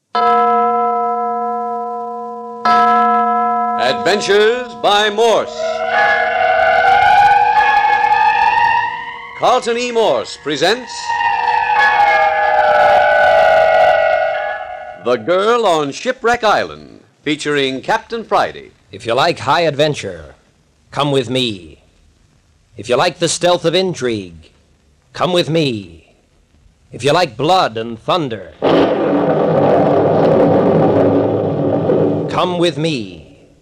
Adventures by Morse. Carlton E. Morse presents The Girl on Shipwreck Island, featuring Captain Friday. If you like high adventure, come with me. If you like the stealth of intrigue, come with me. If you like blood and thunder, come with me.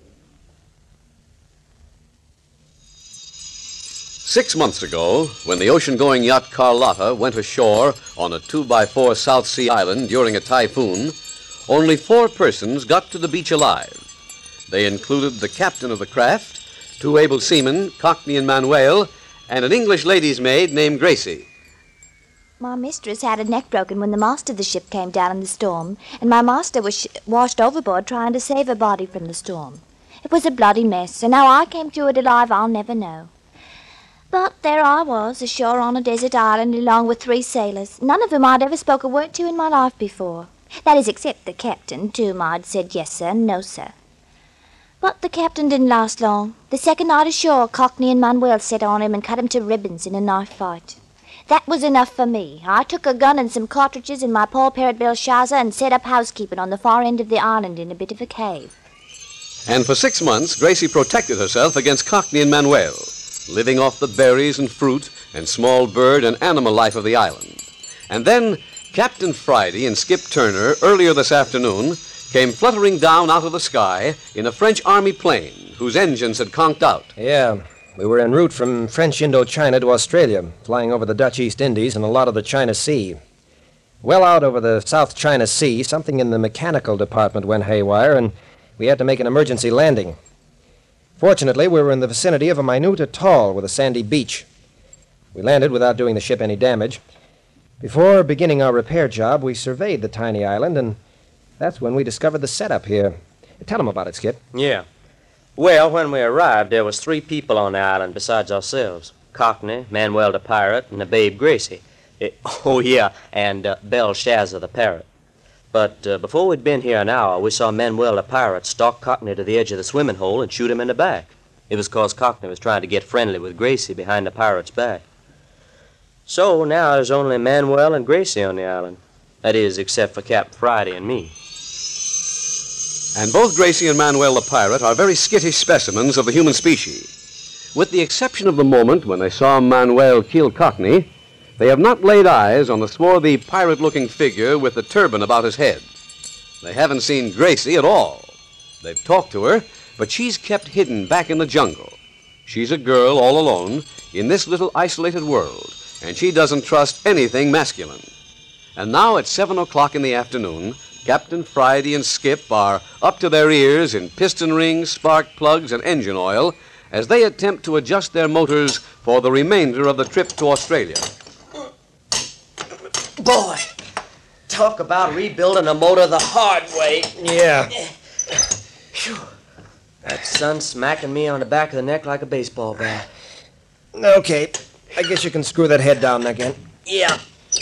6 months ago, when the ocean-going yacht Carlotta went ashore on a 2x4 South Sea island during a typhoon, only 4 persons got to the beach alive. They included the captain of the craft, 2 able seamen, Cockney and Manuel, and an English lady's maid named Gracie. My mistress had her neck broken when the mast of the ship came down in the storm, and my master was washed overboard trying to save her body from the storm. It was a bloody mess, and how I came through it alive I'll never know. But there I was, ashore on a desert island, along with 3 sailors, none of whom I'd ever spoke a word to in my life before. That is, except the captain, to whom I'd said yes, sir, and no, sir. But the captain didn't last long. The second night ashore, Cockney and Manuel set on him and cut him to ribbons in a knife fight. That was enough for me. I took a gun and some cartridges and my Paul Parrott Belshazzar and set up housekeeping on the far end of the island in a bit of a cave. And for 6 months, Gracie protected herself against Cockney and Manuel, living off the berries and fruit and small bird and animal life of the island. And then Captain Friday and Skip Turner, earlier this afternoon, came fluttering down out of the sky in a French Army plane whose engines had conked out. Yeah, we were en route from French Indochina to Australia, flying over the Dutch East Indies and a lot of the China Sea. Well out over the South China Sea, something in the mechanical department went haywire, and we had to make an emergency landing. Fortunately, we were in the vicinity of a minute atoll with a sandy beach. We landed without doing the ship any damage. Before beginning our repair job, we surveyed the tiny island, and that's when we discovered the setup here. Tell them about it, Skip. Yeah. Well, when we arrived, there was 3 people on the island besides ourselves. Cockney, Manuel the pirate, and the babe Gracie. And Belshazzar the parrot. But before we'd been here an hour, we saw Manuel the pirate stalk Cockney to the edge of the swimming hole and shoot him in the back. It was 'cause Cockney was trying to get friendly with Gracie behind the pirate's back. So now there's only Manuel and Gracie on the island. That is, except for Captain Friday and me. And both Gracie and Manuel the pirate are very skittish specimens of the human species. With the exception of the moment when they saw Manuel kill Cockney, they have not laid eyes on the swarthy, pirate-looking figure with the turban about his head. They haven't seen Gracie at all. They've talked to her, but she's kept hidden back in the jungle. She's a girl all alone in this little isolated world, and she doesn't trust anything masculine. And now at 7 o'clock in the afternoon, Captain Friday and Skip are up to their ears in piston rings, spark plugs, and engine oil as they attempt to adjust their motors for the remainder of the trip to Australia. Boy, talk about rebuilding a motor the hard way. Yeah. Phew. That sun's smacking me on the back of the neck like a baseball bat. Okay, I guess you can screw that head down again. Yeah.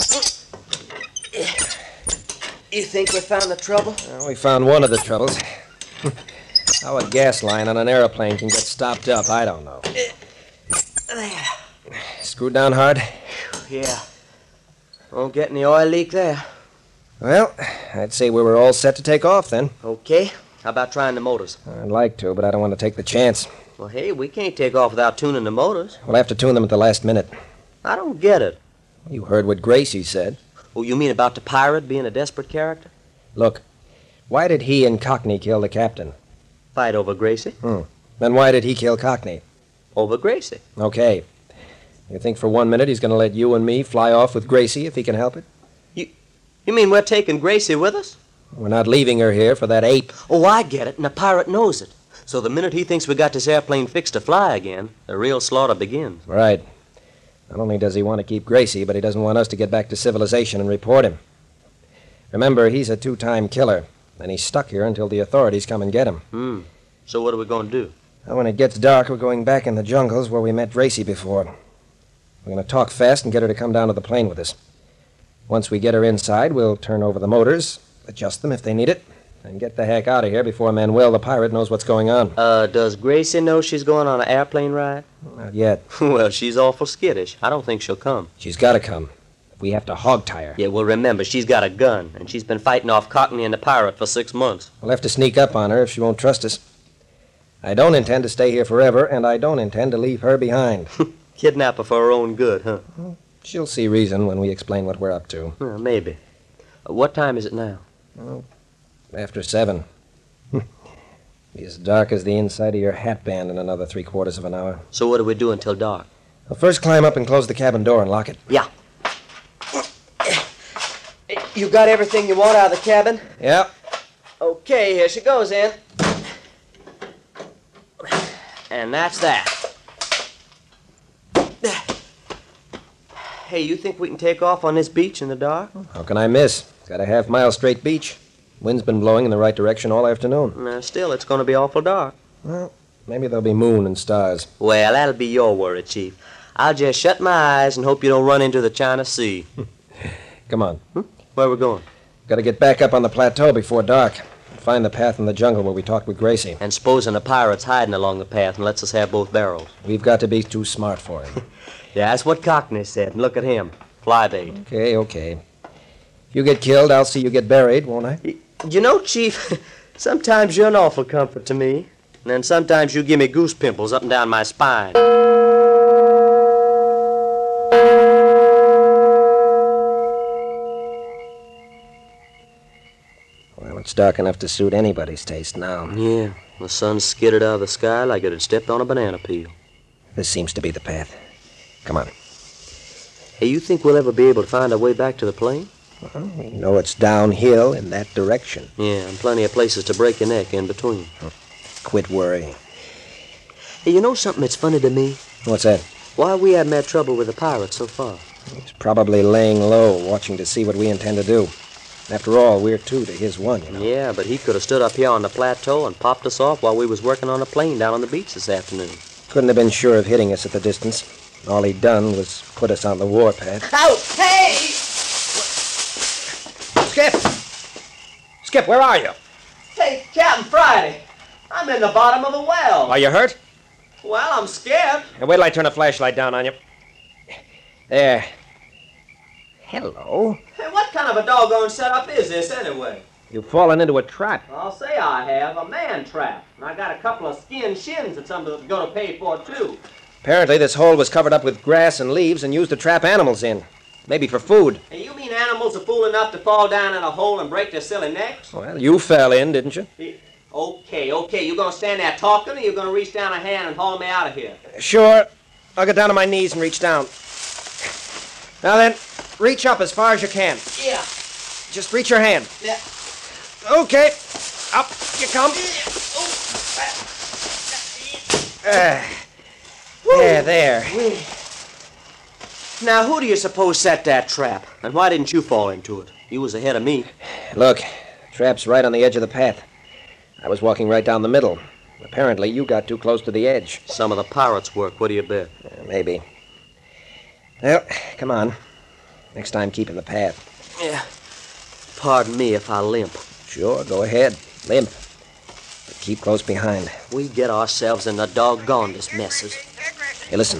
You think we found the trouble? Well, we found one of the troubles. How a gas line on an airplane can get stopped up, I don't know. There. Screwed down hard? Yeah. Won't get any oil leak there. Well, I'd say we were all set to take off then. Okay. How about trying the motors? I'd like to, but I don't want to take the chance. Well, hey, we can't take off without tuning the motors. We'll have to tune them at the last minute. I don't get it. You heard what Gracie said. Oh, you mean about the pirate being a desperate character? Look, why did he and Cockney kill the captain? Fight over Gracie? Then why did he kill Cockney? Over Gracie. Okay. You think for 1 minute he's going to let you and me fly off with Gracie if he can help it? You mean we're taking Gracie with us? We're not leaving her here for that ape. Oh, I get it, and the pirate knows it. So the minute he thinks we got this airplane fixed to fly again, the real slaughter begins. Right. Not only does he want to keep Gracie, but he doesn't want us to get back to civilization and report him. Remember, he's a 2-time killer, and he's stuck here until the authorities come and get him. So what are we going to do? Well, when it gets dark, we're going back in the jungles where we met Gracie before. We're going to talk fast and get her to come down to the plane with us. Once we get her inside, we'll turn over the motors, adjust them if they need it, and get the heck out of here before Manuel the pirate knows what's going on. Does Gracie know she's going on an airplane ride? Not yet. Well, she's awful skittish. I don't think she'll come. She's got to come. We have to hog-tie her. Yeah, well, remember, she's got a gun, and she's been fighting off Cockney and the pirate for 6 months. We'll have to sneak up on her if she won't trust us. I don't intend to stay here forever, and I don't intend to leave her behind. Kidnap her for her own good, huh? She'll see reason when we explain what we're up to. Well, maybe. What time is it now? After 7. Be as dark as the inside of your hat band in another 3/4 of an hour. So what do we do until dark? Well, first climb up and close the cabin door and lock it. Yeah. You got everything you want out of the cabin? Yeah. Okay, here she goes, Ann. And that's that. Hey, you think we can take off on this beach in the dark? How can I miss? It's got a half-mile straight beach. Wind's been blowing in the right direction all afternoon. Still, it's going to be awful dark. Well, maybe there'll be moon and stars. Well, that'll be your worry, Chief. I'll just shut my eyes and hope you don't run into the China Sea. Come on. Where we going? Got to get back up on the plateau before dark. Find the path in the jungle where we talked with Gracie. And supposing the pirate's hiding along the path and lets us have both barrels. We've got to be too smart for him. Yeah, that's what Cockney said. And look at him. Fly bait. Okay. If you get killed, I'll see you get buried, won't I? You know, Chief, sometimes you're an awful comfort to me. And then sometimes you give me goose pimples up and down my spine. Well, it's dark enough to suit anybody's taste now. Yeah, the sun skidded out of the sky like it had stepped on a banana peel. This seems to be the path. Come on. Hey, you think we'll ever be able to find our way back to the plane? Well, you know it's downhill in that direction. Yeah, and plenty of places to break your neck in between. Quit worrying. Hey, you know something that's funny to me? What's that? Why we haven't had trouble with the pirates so far. He's probably laying low, watching to see what we intend to do. After all, we're 2 to his 1, you know. Yeah, but he could have stood up here on the plateau and popped us off while we was working on a plane down on the beach this afternoon. Couldn't have been sure of hitting us at the distance. All he'd done was put us on the warpath. Out! Hey! Skip, where are you? Hey, Captain Friday. I'm in the bottom of the well. Are you hurt? Well, I'm scared. Hey, wait till I turn a flashlight down on you. There. Hello. Hey, what kind of a doggone setup is this, anyway? You've fallen into a trap. I'll say I have. A man trap. And I got a couple of skin shins that somebody's going to pay for, too. Apparently, this hole was covered up with grass and leaves and used to trap animals in. Maybe for food. Hey, you mean animals are fool enough to fall down in a hole and break their silly necks? Well, you fell in, didn't you? Okay. You gonna stand there talking, or you gonna reach down a hand and haul me out of here? Sure. I'll get down on my knees and reach down. Now then, reach up as far as you can. Yeah. Just reach your hand. Yeah. Okay. Up you come. There. Now, who do you suppose set that trap? And why didn't you fall into it? You was ahead of me. Look, the trap's right on the edge of the path. I was walking right down the middle. Apparently, you got too close to the edge. Some of the pirates' work, what do you bet? Maybe. Well, come on. Next time, keep in the path. Yeah. Pardon me if I limp. Sure, go ahead. Limp. But keep close behind. We get ourselves in the doggonedest messes. Hey, listen.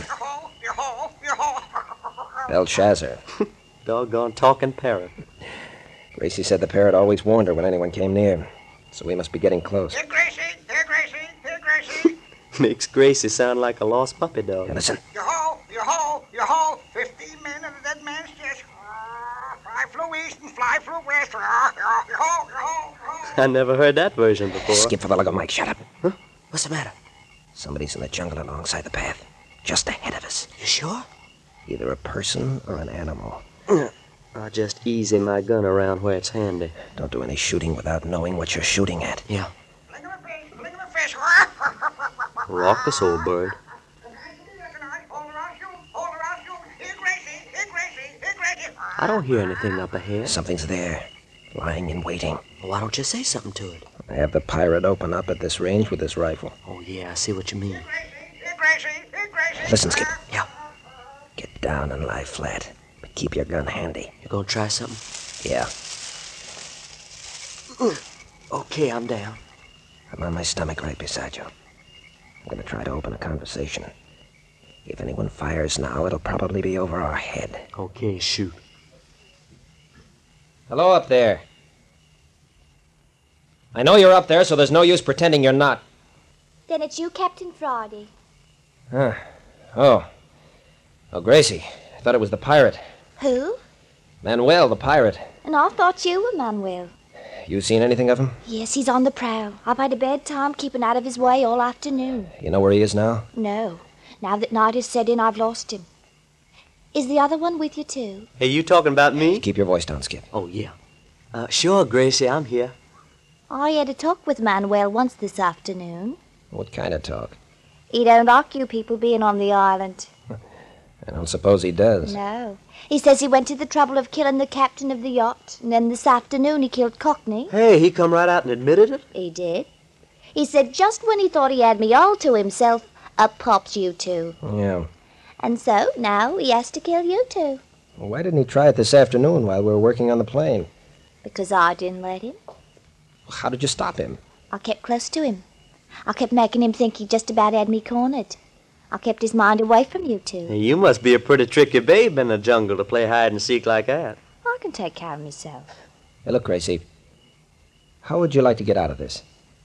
Belshazzar. Doggone talking parrot. Gracie said the parrot always warned her when anyone came near. So we must be getting close. Here, Gracie! Here, Gracie! Here, Gracie! Makes Gracie sound like a lost puppy dog. Hey, listen. Your hole! 15 men in a dead man's chest. Fly flew east and fly flew west. Your hole! I never heard that version before. Skip for the love of Mike, shut up. Huh? What's the matter? Somebody's in the jungle alongside the path. Just ahead of us. You sure? Either a person or an animal. I'll just easy my gun around where it's handy. Don't do any shooting without knowing what you're shooting at. Yeah. Blink of a fish! Raucous old bird. Hold around you! Here, Gracie! I don't hear anything up ahead. Something's there, lying in waiting. Why don't you say something to it? I have the pirate open up at this range with his rifle. Oh, yeah, I see what you mean. Here, Gracie! Listen, Skip. Yeah. Get down and lie flat, but keep your gun handy. You gonna try something? Yeah. Okay, I'm down. I'm on my stomach right beside you. I'm going to try to open a conversation. If anyone fires now, it'll probably be over our head. Okay, shoot. Hello up there. I know you're up there, so there's no use pretending you're not. Then it's you, Captain Friday. Huh. Oh, Gracie. I thought it was the pirate. Who? Manuel, the pirate. And I thought you were Manuel. You seen anything of him? Yes, he's on the prowl. I've had a bad time keeping out of his way all afternoon. You know where he is now? No. Now that night has set in, I've lost him. Is the other one with you, too? Hey, you talking about me? Keep your voice down, Skip. Oh, yeah. Sure, Gracie, I'm here. I had a talk with Manuel once this afternoon. What kind of talk? He don't like you people being on the island. I don't suppose he does. No. He says he went to the trouble of killing the captain of the yacht, and then this afternoon he killed Cockney. Hey, he come right out and admitted it? He did. He said just when he thought he had me all to himself, up pops you two. Yeah. And so now he has to kill you two. Well, why didn't he try it this afternoon while we were working on the plane? Because I didn't let him. How did you stop him? I kept close to him. I kept making him think he just about had me cornered. I kept his mind away from you two. Hey, you must be a pretty tricky babe in the jungle to play hide and seek like that. I can take care of myself. Hey, look, Gracie. How would you like to get out of this?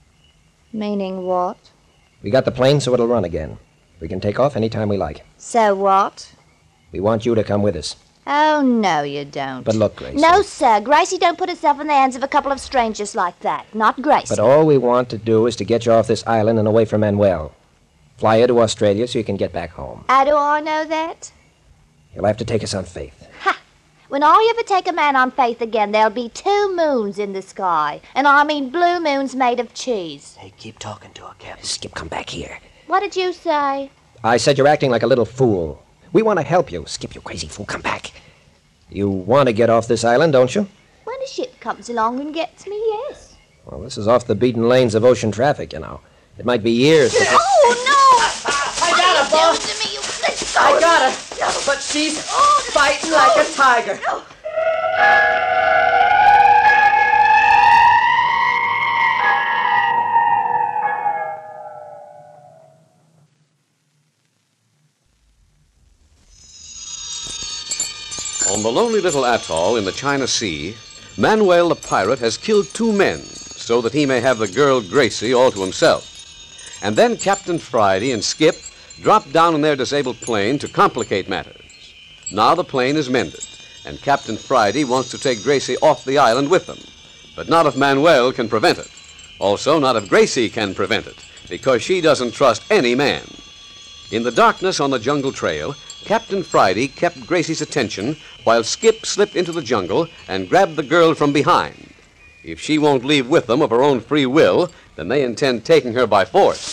Meaning what? We got the plane so it'll run again. We can take off any time we like. So what? We want you to come with us. Oh, no, you don't. But look, Gracie. No, sir. Gracie don't put herself in the hands of a couple of strangers like that. Not Gracie. But all we want to do is to get you off this island and away from Manuel. Fly you to Australia so you can get back home. How do I know that? You'll have to take us on faith. Ha! When I ever take a man on faith again, there'll be 2 moons in the sky. And I mean blue moons made of cheese. Hey, keep talking to her, Captain. Skip, come back here. What did you say? I said you're acting like a little fool. We want to help you. Skip, you crazy fool, come back. You want to get off this island, don't you? When a ship comes along and gets me, yes. Well, this is off the beaten lanes of ocean traffic, you know. It might be years. But Oh, no! I got her, boss. To me, you let go. I got her. But she's fighting like a tiger. On the lonely little atoll in the China Sea, Manuel the pirate has killed 2 men so that he may have the girl Gracie all to himself. And then Captain Friday and Skip drop down in their disabled plane to complicate matters. Now the plane is mended, and Captain Friday wants to take Gracie off the island with them. But not if Manuel can prevent it. Also, not if Gracie can prevent it, because she doesn't trust any man. In the darkness on the jungle trail, Captain Friday kept Gracie's attention while Skip slipped into the jungle and grabbed the girl from behind. If she won't leave with them of her own free will, then they intend taking her by force.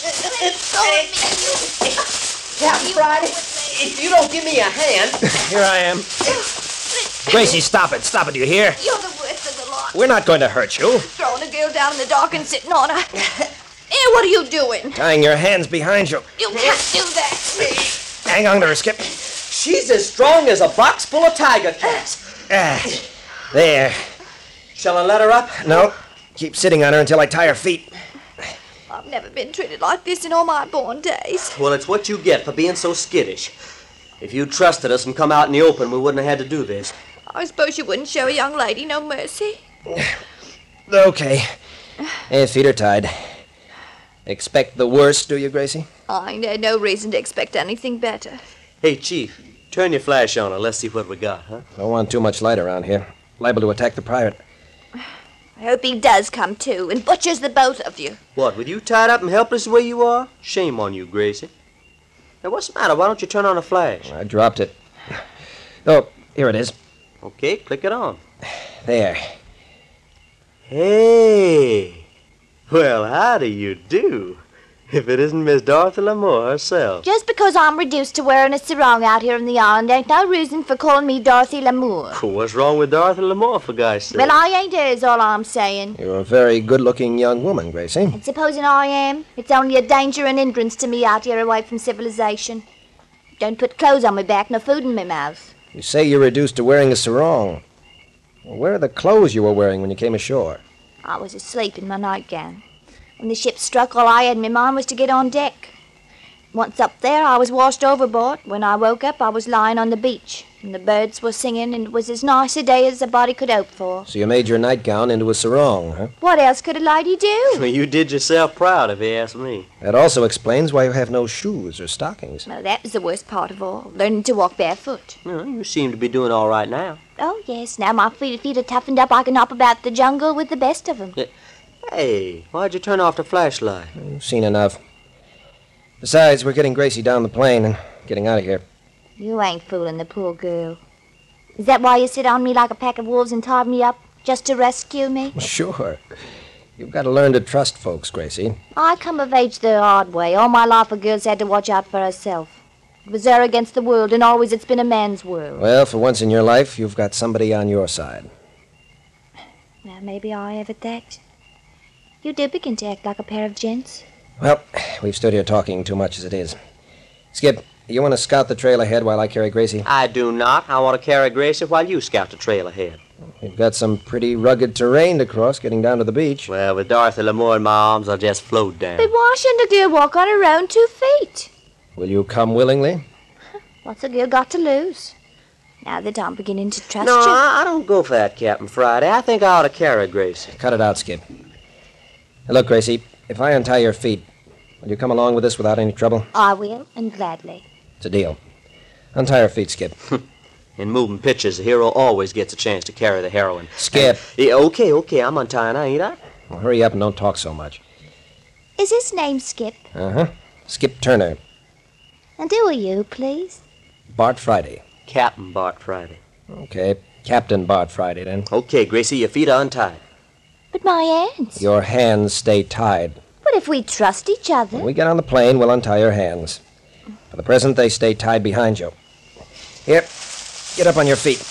Captain Friday, if you don't give me a hand... here I am. Gracie, stop it. Stop it, do you hear? You're the worst of the lot. We're not going to hurt you. Throwing a girl down in the dark and sitting on her. Hey, what are you doing? Tying your hands behind you. You can't do that. Hang on to her, Skip. She's as strong as a box full of tiger cats. There. Shall I let her up? No. Keep sitting on her until I tie her feet. I've never been treated like this in all my born days. Well, it's what you get for being so skittish. If you'd trusted us and come out in the open, we wouldn't have had to do this. I suppose you wouldn't show a young lady no mercy. Okay. Hands, feet are tied. Expect the worst, do you, Gracie? I ain't had no reason to expect anything better. Hey, Chief, turn your flash on her. Let's see what we got, huh? Don't want too much light around here. Liable to attack the pirate. I hope he does come too and butchers the both of you. What, with you tied up and helpless the way you are? Shame on you, Gracie. Hey, what's the matter? Why don't you turn on the flash? I dropped it. Oh, here it is. Okay, click it on. There. Hey! Well, how do you do? If it isn't Miss Dorothy Lamour herself. Just because I'm reduced to wearing a sarong out here on the island ain't no reason for calling me Dorothy Lamour. What's wrong with Dorothy Lamour, for God's sake? Well, I ain't hers, all I'm saying. You're a very good-looking young woman, Gracie. And supposing I am, it's only a danger and hindrance to me out here away from civilization. Don't put clothes on my back nor food in my mouth. You say you're reduced to wearing a sarong. Well, where are the clothes you were wearing when you came ashore? I was asleep in my nightgown. When the ship struck, all I had in my mind was to get on deck. Once up there, I was washed overboard. When I woke up, I was lying on the beach, and the birds were singing, and it was as nice a day as a body could hope for. So you made your nightgown into a sarong, huh? What else could a lady do? Well, you did yourself proud, if you ask me. That also explains why you have no shoes or stockings. No, that was the worst part of all, learning to walk barefoot. Well, you seem to be doing all right now. Oh, yes, now my feet are toughened up, I can hop about the jungle with the best of them. Hey, why'd you turn off the flashlight? You've seen enough. Besides, we're getting Gracie down the plane and getting out of here. You ain't fooling the poor girl. Is that why you sit on me like a pack of wolves and tied me up, just to rescue me? Sure. You've got to learn to trust folks, Gracie. I come of age the hard way. All my life a girl's had to watch out for herself. It was her against the world, and always it's been a man's world. Well, for once in your life, you've got somebody on your side. Now, maybe I have at that. You do begin to act like a pair of gents. Well, we've stood here talking too much as it is. Skip, you want to scout the trail ahead while I carry Gracie? I do not. I want to carry Gracie while you scout the trail ahead. We've got some pretty rugged terrain to cross getting down to the beach. Well, with Dorothy Lamour in my arms, I'll just float down. But why shouldn't a girl walk on her own 2 feet? Will you come willingly? What's a girl got to lose? Now that I'm beginning to trust No, you. I don't go for that, Captain Friday. I think I ought to carry Gracie. Cut it out, Skip. Now, look, Gracie, if I untie your feet, will you come along with us without any trouble? I will, and gladly. It's a deal. Untie her feet, Skip. In moving pictures, the hero always gets a chance to carry the heroine. Skip. Yeah, okay, I'm untying her, ain't I? Well, hurry up and don't talk so much. Is his name Skip? Uh-huh. Skip Turner. And who are you, please? Bart Friday. Captain Bart Friday. Okay, Captain Bart Friday, then. Okay, Gracie, your feet are untied. But my hands. Your hands stay tied. But if we trust each other. When we get on the plane, we'll untie your hands. For the present, they stay tied behind you. Here, get up on your feet.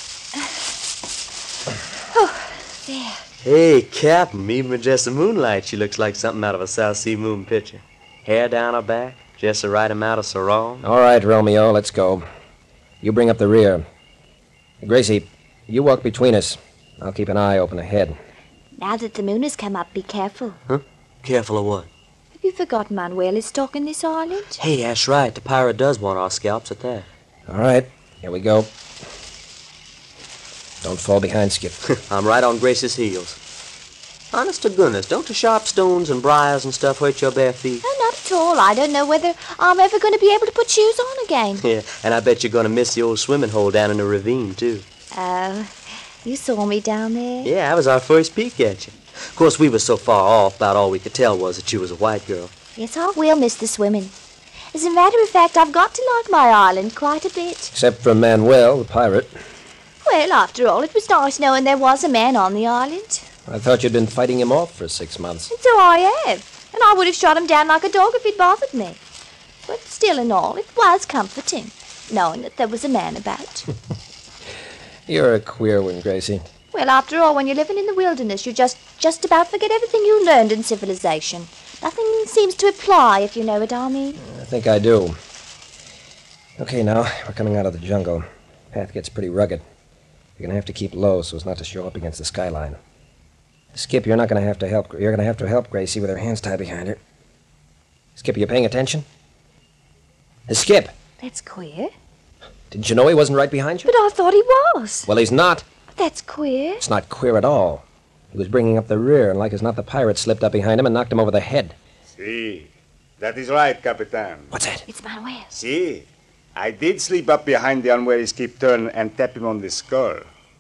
There. Hey, Captain, even with just the moonlight, she looks like something out of a South Sea moon picture. Hair down her back, just the right amount of sarong. All right, Romeo, let's go. You bring up the rear. Gracie, you walk between us. I'll keep an eye open ahead. Now that the moon has come up, be careful. Careful of what? Have you forgotten Manuel is stalking this island? Hey, that's right. The pirate does want our scalps at that. All right, here we go. Don't fall behind, Skip. I'm right on Gracie's heels. Honest to goodness, don't the sharp stones and briars and stuff hurt your bare feet? No, not at all. I don't know whether I'm ever going to be able to put shoes on again. Yeah, and I bet you're going to miss the old swimming hole down in the ravine, too. Oh, you saw me down there? Yeah, that was our first peek at you. Of course, we were so far off, about all we could tell was that you was a white girl. Yes, I will miss the swimming. As a matter of fact, I've got to like my island quite a bit. Except for Manuel, the pirate. Well, after all, it was nice knowing there was a man on the island. I thought you'd been fighting him off for 6 months. And so I have. And I would have shot him down like a dog if he'd bothered me. But still and all, it was comforting, knowing that there was a man about. You're a queer one, Gracie. Well, after all, when you're living in the wilderness, you just about forget everything you learned in civilization. Nothing seems to apply, if you know what I mean. I think I do. Okay, now, we're coming out of the jungle. Path gets pretty rugged. You're going to have to keep low so as not to show up against the skyline. Skip, you're not going to have to help. You're going to have to help Gracie with her hands tied behind her. Skip, are you paying attention? Skip, That's queer. didn't you know he wasn't right behind you? But I thought he was. Well, he's not. That's queer. It's not queer at all. He was bringing up the rear, and like as not, the pirate slipped up behind him and knocked him over the head. Si, that is right, Capitan. What's that? It's Manuel. Si, I did slip up behind the unwary Skip Turner and tap him on the skull.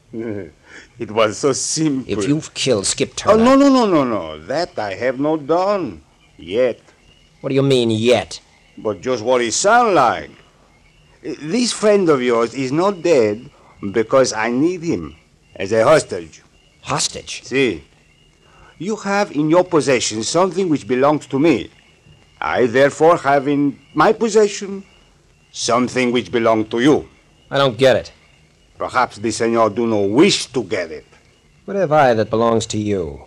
It was so simple. If you've killed Skip Oh, Turner... no. That I have not done. Yet. What do you mean, yet? But just what he sound like. This friend of yours is not dead because I need him as a hostage. Hostage? See, you have in your possession something which belongs to me. I therefore have in my possession something which belongs to you. I don't get it. Perhaps the senor do not wish to get it. What have I that belongs to you?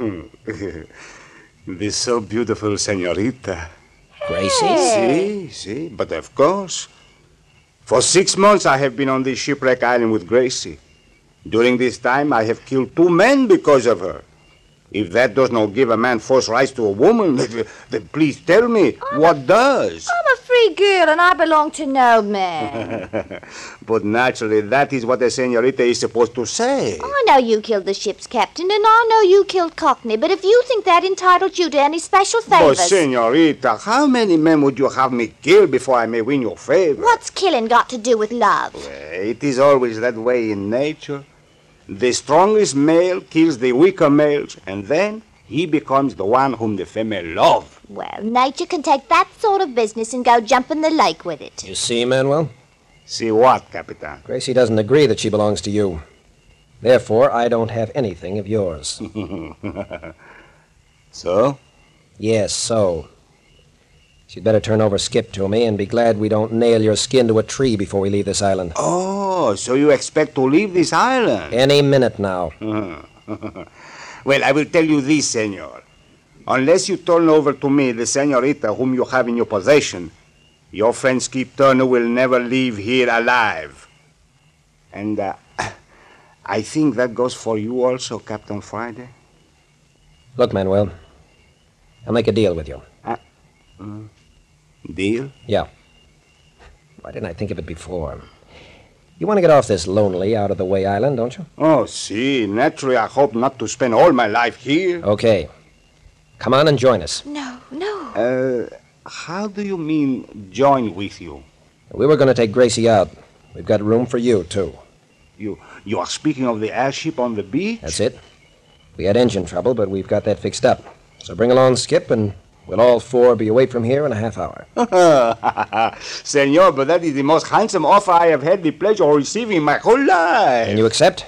This so beautiful senorita. Gracie? See, but of course. For 6 months I have been on this shipwreck island with Gracie. During this time I have killed 2 men because of her. If that does not give a man false rights to a woman, then please tell me, what does? I'm a free girl and I belong to no man. But naturally, that is what a senorita is supposed to say. I know you killed the ship's captain and I know you killed Cockney, but if you think that entitled you to any special But, favors... senorita, how many men would you have me kill before I may win your favor? What's killing got to do with love? It is always that way in nature. The strongest male kills the weaker males, and then he becomes the one whom the female love. Well, nature can take that sort of business and go jump in the lake with it. You see, Manuel? See what, Capitan? Gracie doesn't agree that she belongs to you. Therefore, I don't have anything of yours. So? Yes, so. She'd better turn over Skip to me and be glad we don't nail your skin to a tree before we leave this island. Oh, so you expect to leave this island? Any minute now. Well, I will tell you this, senor. Unless you turn over to me the senorita whom you have in your possession, your friend Skip Turner will never leave here alive. And I think that goes for you also, Captain Friday. Look, Manuel, I'll make a deal with you. Deal? Yeah. Why didn't I think of it before? You want to get off this lonely, out-of-the-way island, don't you? Oh, see, naturally I hope not to spend all my life here. Okay. Come on and join us. No. How do you mean join with you? We were going to take Gracie out. We've got room for you, too. You are speaking of the airship on the beach? That's it. We had engine trouble, but we've got that fixed up. So bring along Skip, and we'll all four be away from here in a half hour. Senor, but that is the most handsome offer I have had the pleasure of receiving in my whole life. And you accept?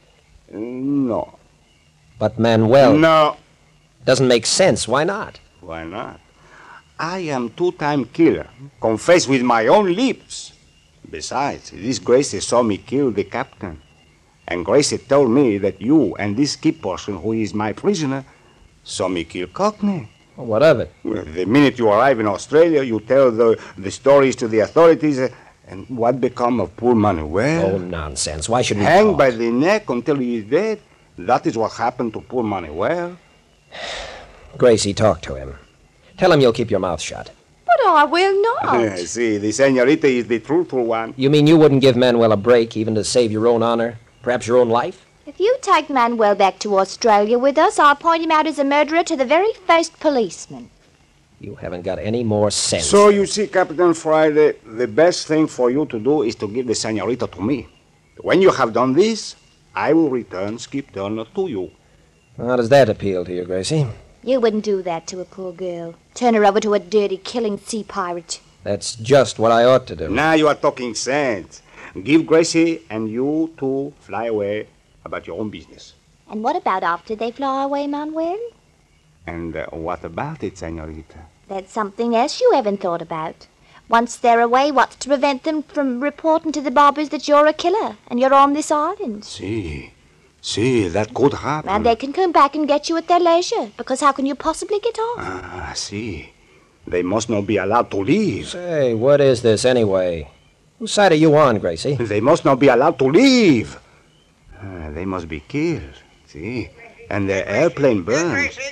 No. But Manuel... No. Doesn't make sense. Why not? Why not? I am two-time killer. Confess with my own lips. Besides, this Gracie saw me kill the captain. And Gracie told me that you and this Skip person who is my prisoner saw me kill Cockney. Well, what of it? Well, the minute you arrive in Australia, you tell the stories to the authorities. And what become of poor Manuel? Oh, nonsense. Why should we Hang talk? by the neck until he is dead. That is what happened to poor Manuel. Gracie, talk to him. Tell him you'll keep your mouth shut. But I will not. See, the senorita is the truthful one. You mean you wouldn't give Manuel a break, even to save your own honor? Perhaps your own life? If you take Manuel back to Australia with us, I'll point him out as a murderer to the very first policeman. You haven't got any more sense. So you see, Captain Friday, the best thing for you to do is to give the senorita to me. When you have done this, I will return Skip Turner to you. How does that appeal to you, Gracie? You wouldn't do that to a poor girl. Turn her over to a dirty, killing sea pirate. That's just what I ought to do. Now you are talking sense. Give Gracie and you two fly away about your own business. And what about after they fly away, Manuel? And what about it, senorita? That's something else you haven't thought about. Once they're away, what's to prevent them from reporting to the Bobbers that you're a killer and you're on this island? See, that could happen. And they can come back and get you at their leisure, because how can you possibly get off? See. They must not be allowed to leave. Say, what is this anyway? Whose side are you on, Gracie? They must not be allowed to leave. They must be killed, see? And their airplane burned. Gracie.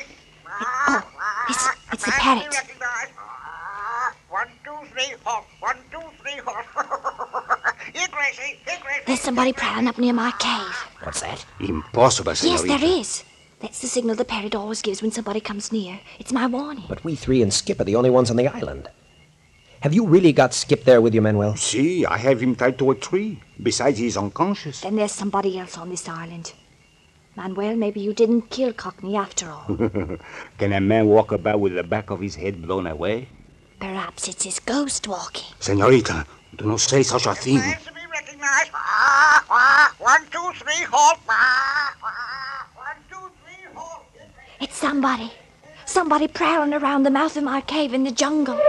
It's the parrot. Recognize. 1, 2, 3, halt. 1, 2, 3, halt. Here, Gracie. Here, Gracie. There's somebody prowling up near my cave. What's that? Impossible, Yes, senorita. there is. That's the signal the parrot always gives when somebody comes near. It's my warning. But we three and Skip are the only ones on the island. Have you really got Skip there with you, Manuel? See, I have him tied to a tree. Besides, he's unconscious. Then there's somebody else on this island. Manuel, maybe you didn't kill Cockney after all. Can a man walk about with the back of his head blown away? Perhaps it's his ghost walking. Senorita, do not say such a thing. Commands to be recognized. 1, 2, 3, halt. 1, 2, 3, halt. It's somebody. Somebody prowling around the mouth of my cave in the jungle.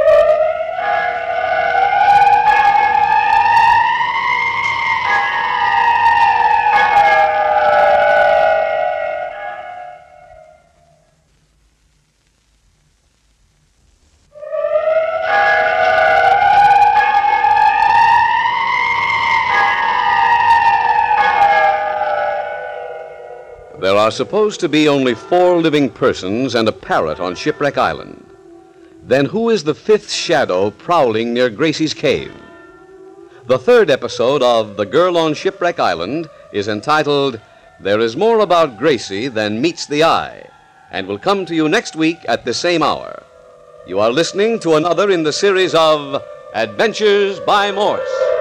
There are supposed to be only 4 living persons and a parrot on Shipwreck Island. Then who is the 5th shadow prowling near Gracie's cave? The 3rd episode of The Girl on Shipwreck Island is entitled There is More About Gracie Than Meets the Eye, and will come to you next week at the same hour. You are listening to another in the series of Adventures by Morse.